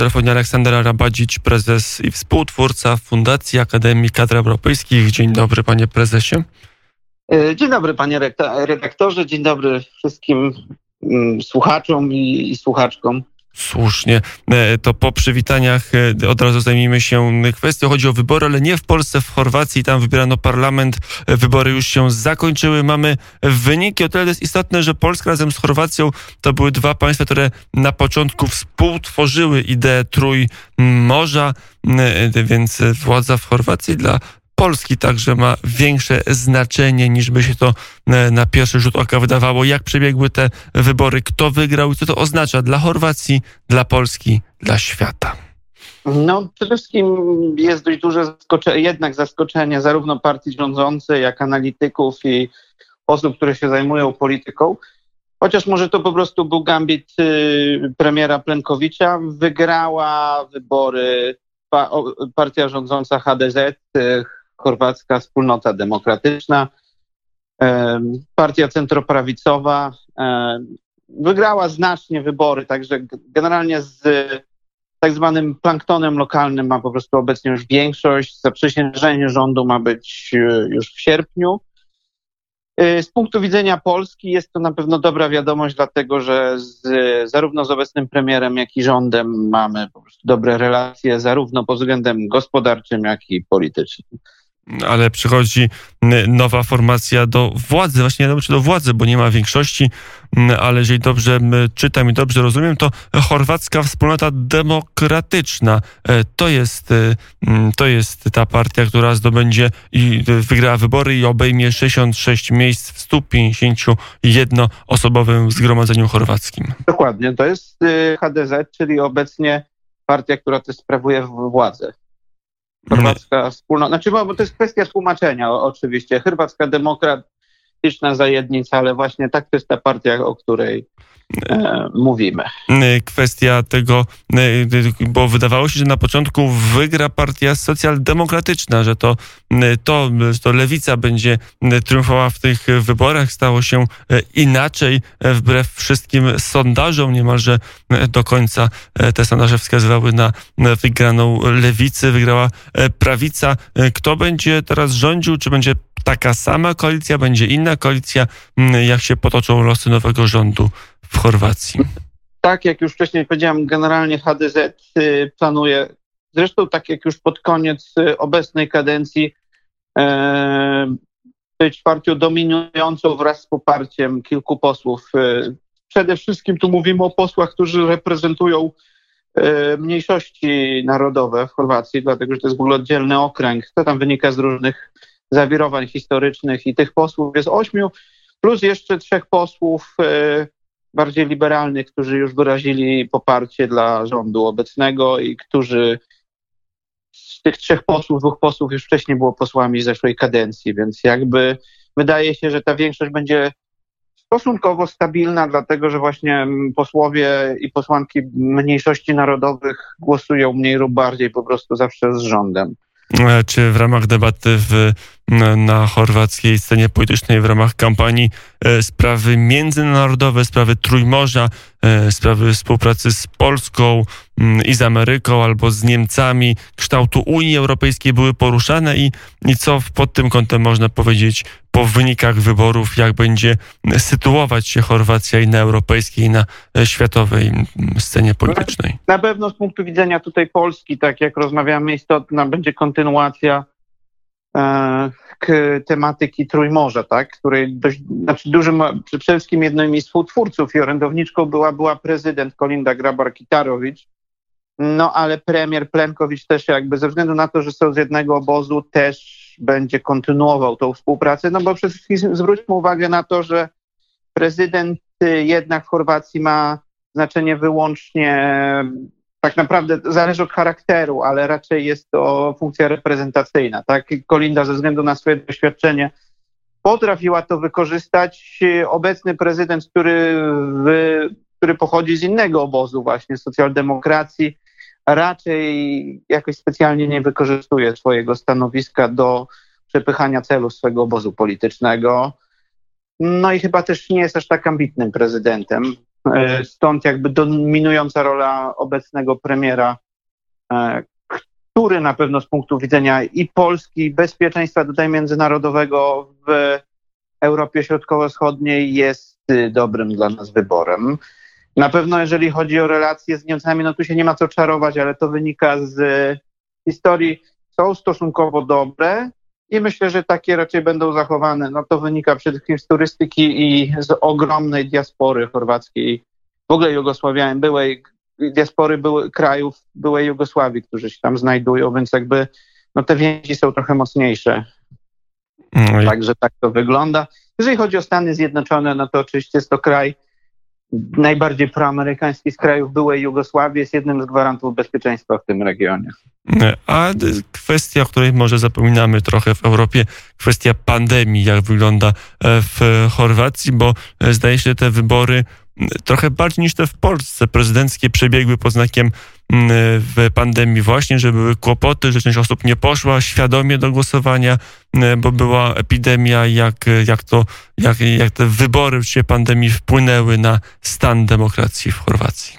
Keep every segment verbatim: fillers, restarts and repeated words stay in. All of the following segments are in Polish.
telefonie Aleksander Arabadzić, prezes i współtwórca Fundacji Akademii Kadr Europejskich. Dzień dobry, panie prezesie. Dzień dobry, panie redaktorze. Dzień dobry wszystkim słuchaczom i, i słuchaczkom. Słusznie. To po przywitaniach od razu zajmijmy się kwestią. Chodzi o wybory, ale nie w Polsce, w Chorwacji. Tam wybierano parlament. Wybory już się zakończyły. Mamy wyniki. O tyle jest istotne, że Polska razem z Chorwacją to były dwa państwa, które na początku współtworzyły ideę Trójmorza, więc władza w Chorwacji dla Polski także ma większe znaczenie, niż by się to na pierwszy rzut oka wydawało. Jak przebiegły te wybory, kto wygrał i co to oznacza dla Chorwacji, dla Polski, dla świata? No przede wszystkim jest dość duże zaskoczenie, jednak zaskoczenie zarówno partii rządzącej, jak analityków i osób, które się zajmują polityką. Chociaż może to po prostu był gambit y, premiera Plenkowicza. Wygrała wybory pa, o, partia rządząca H D Z, y, Chorwacka Wspólnota Demokratyczna, partia centroprawicowa wygrała znacznie wybory, także generalnie z tak zwanym planktonem lokalnym ma po prostu obecnie już większość. Zaprzysiężenie rządu ma być już w sierpniu. Z punktu widzenia Polski jest to na pewno dobra wiadomość, dlatego że z, zarówno z obecnym premierem, jak i rządem mamy po prostu dobre relacje, zarówno pod względem gospodarczym, jak i politycznym. Ale przychodzi nowa formacja do władzy. Właśnie nie wiadomo, czy do władzy, bo nie ma większości, ale jeżeli dobrze czytam i dobrze rozumiem, to Chorwacka Wspólnota Demokratyczna to jest, to jest ta partia, która zdobędzie i wygrała wybory i obejmie sześćdziesiąt sześć miejsc w stu pięćdziesięciu jednoosobowym zgromadzeniu chorwackim. Dokładnie, to jest H D Z, czyli obecnie partia, która też sprawuje władzę. Chorwacka wspólnota, znaczy, bo to jest kwestia tłumaczenia oczywiście. Chorwacka Demokratyczna Zajednica, ale właśnie tak to jest ta partia, o której e, mówimy. Kwestia tego, bo wydawało się, że na początku wygra partia socjaldemokratyczna, że to, to, to lewica będzie triumfowała w tych wyborach. Stało się inaczej, wbrew wszystkim sondażom. Niemalże do końca te sondaże wskazywały na wygraną lewicy, wygrała prawica. Kto będzie teraz rządził? Czy będzie taka sama koalicja? Będzie inna koalicja? Jak się potoczą losy nowego rządu w Chorwacji? Tak, jak już wcześniej powiedziałem, generalnie H D Z planuje, zresztą tak jak już pod koniec obecnej kadencji, być partią dominującą wraz z poparciem kilku posłów. Przede wszystkim tu mówimy o posłach, którzy reprezentują mniejszości narodowe w Chorwacji, dlatego że to jest w ogóle oddzielny okręg. To tam wynika z różnych zawirowań historycznych i tych posłów jest ośmiu, plus jeszcze trzech posłów bardziej liberalnych, którzy już wyrazili poparcie dla rządu obecnego i którzy z tych trzech posłów, dwóch posłów już wcześniej było posłami z zeszłej kadencji, więc jakby wydaje się, że ta większość będzie stosunkowo stabilna, dlatego że właśnie posłowie i posłanki mniejszości narodowych głosują mniej lub bardziej po prostu zawsze z rządem. Czy w ramach debaty w, na, na chorwackiej scenie politycznej, w ramach kampanii e, sprawy międzynarodowe, sprawy Trójmorza, e, sprawy współpracy z Polską m, i z Ameryką albo z Niemcami, kształtu Unii Europejskiej były poruszane i, i co pod tym kątem można powiedzieć po wynikach wyborów, jak będzie sytuować się Chorwacja i na europejskiej, i na światowej scenie politycznej? Na pewno z punktu widzenia tutaj Polski, tak jak rozmawiamy, istotna będzie kontynuacja e, k, tematyki Trójmorza, tak, której dość, znaczy dużym, przede wszystkim jednym z współtwórców i orędowniczką była, była prezydent Kolinda Grabar-Kitarović, no ale premier Plenkowicz też jakby ze względu na to, że są z jednego obozu, też będzie kontynuował tą współpracę, no bo przede wszystkim zwróćmy uwagę na to, że prezydent jednak w Chorwacji ma znaczenie wyłącznie, tak naprawdę zależy od charakteru, ale raczej jest to funkcja reprezentacyjna, tak? Kolinda ze względu na swoje doświadczenie potrafiła to wykorzystać. Obecny prezydent, który, w, który pochodzi z innego obozu właśnie, socjaldemokracji, raczej jakoś specjalnie nie wykorzystuje swojego stanowiska do przepychania celów swojego obozu politycznego. No i chyba też nie jest aż tak ambitnym prezydentem. Stąd jakby dominująca rola obecnego premiera, który na pewno z punktu widzenia i Polski, i bezpieczeństwa tutaj międzynarodowego w Europie Środkowo-Wschodniej jest dobrym dla nas wyborem. Na pewno jeżeli chodzi o relacje z Niemcami, no tu się nie ma co czarować, ale to wynika z historii, są stosunkowo dobre i myślę, że takie raczej będą zachowane. No to wynika przede wszystkim z turystyki i z ogromnej diaspory chorwackiej, w ogóle Jugosławian, byłej diaspory były, krajów byłej Jugosławii, którzy się tam znajdują, więc jakby no te więzi są trochę mocniejsze. No i... Także tak to wygląda. Jeżeli chodzi o Stany Zjednoczone, no to oczywiście jest to kraj najbardziej proamerykański z krajów byłej Jugosławii, jest jednym z gwarantów bezpieczeństwa w tym regionie. A kwestia, o której może zapominamy trochę w Europie, kwestia pandemii, jak wygląda w Chorwacji, bo zdaje się, że te wybory trochę bardziej niż te w Polsce prezydenckie przebiegły pod znakiem w pandemii właśnie, że były kłopoty, że część osób nie poszła świadomie do głosowania, bo była epidemia, jak, jak, to, jak, jak te wybory w czasie pandemii wpłynęły na stan demokracji w Chorwacji.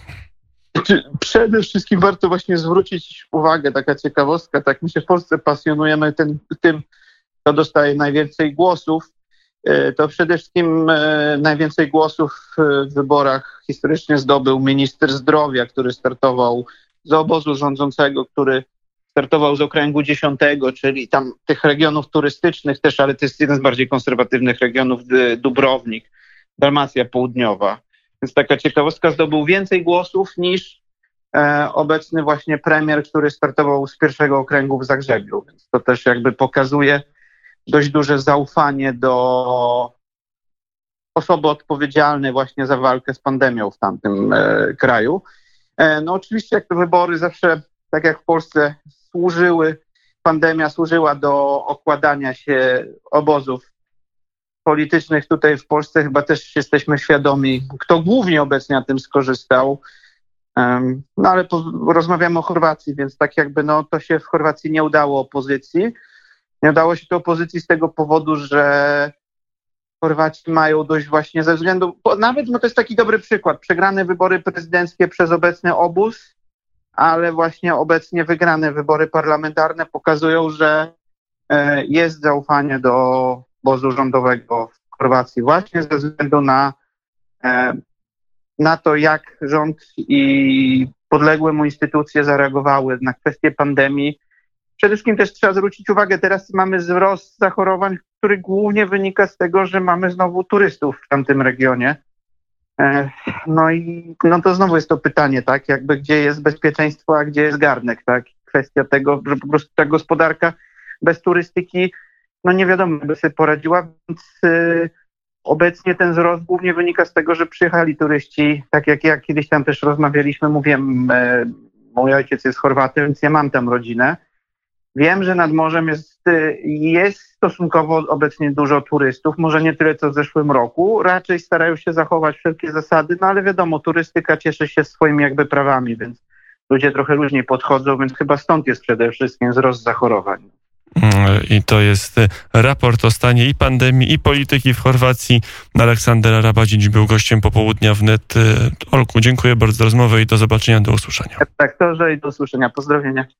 Przede wszystkim warto właśnie zwrócić uwagę, taka ciekawostka, tak my się w Polsce pasjonujemy tym, tym kto dostaje najwięcej głosów. To przede wszystkim najwięcej głosów w wyborach historycznie zdobył minister zdrowia, który startował z obozu rządzącego, który startował z okręgu dziesiątego, czyli tam tych regionów turystycznych też, ale to jest jeden z bardziej konserwatywnych regionów, Dubrownik, Dalmacja Południowa. Więc taka ciekawostka, zdobył więcej głosów niż e, obecny właśnie premier, który startował z pierwszego okręgu w Zagrzebiu. Więc to też jakby pokazuje dość duże zaufanie do osoby odpowiedzialnej właśnie za walkę z pandemią w tamtym e, kraju. E, no oczywiście jak te wybory zawsze, tak jak w Polsce, służyły, pandemia służyła do okładania się obozów politycznych. Tutaj w Polsce chyba też jesteśmy świadomi, kto głównie obecnie na tym skorzystał. Um, no ale po, rozmawiamy o Chorwacji, więc tak jakby no to się w Chorwacji nie udało opozycji. Nie udało się to opozycji z tego powodu, że Chorwaci mają dość właśnie ze względu, bo nawet no to jest taki dobry przykład, przegrane wybory prezydenckie przez obecny obóz, ale właśnie obecnie wygrane wybory parlamentarne pokazują, że e, jest zaufanie do obozu rządowego w Chorwacji właśnie ze względu na, e, na to, jak rząd i podległe mu instytucje zareagowały na kwestię pandemii. Przede wszystkim też trzeba zwrócić uwagę, teraz mamy wzrost zachorowań, który głównie wynika z tego, że mamy znowu turystów w tamtym regionie. No i no to znowu jest to pytanie, tak, jakby gdzie jest bezpieczeństwo, a gdzie jest garnek, tak? Kwestia tego, że po prostu ta gospodarka bez turystyki, no nie wiadomo, by sobie poradziła, więc y, obecnie ten wzrost głównie wynika z tego, że przyjechali turyści, tak jak ja kiedyś tam też rozmawialiśmy, mówiłem, y, mój ojciec jest Chorwatem, więc ja mam tam rodzinę. Wiem, że nad morzem jest, jest stosunkowo obecnie dużo turystów, może nie tyle co w zeszłym roku, raczej starają się zachować wszelkie zasady, no ale wiadomo, turystyka cieszy się swoimi jakby prawami, więc ludzie trochę różnie podchodzą, więc chyba stąd jest przede wszystkim wzrost zachorowań. I to jest raport o stanie i pandemii, i polityki w Chorwacji. Aleksander Rabadzić był gościem popołudnia wnet. Olku, dziękuję bardzo za rozmowę i do zobaczenia, do usłyszenia. Tak, to, że i do usłyszenia. Pozdrowienia.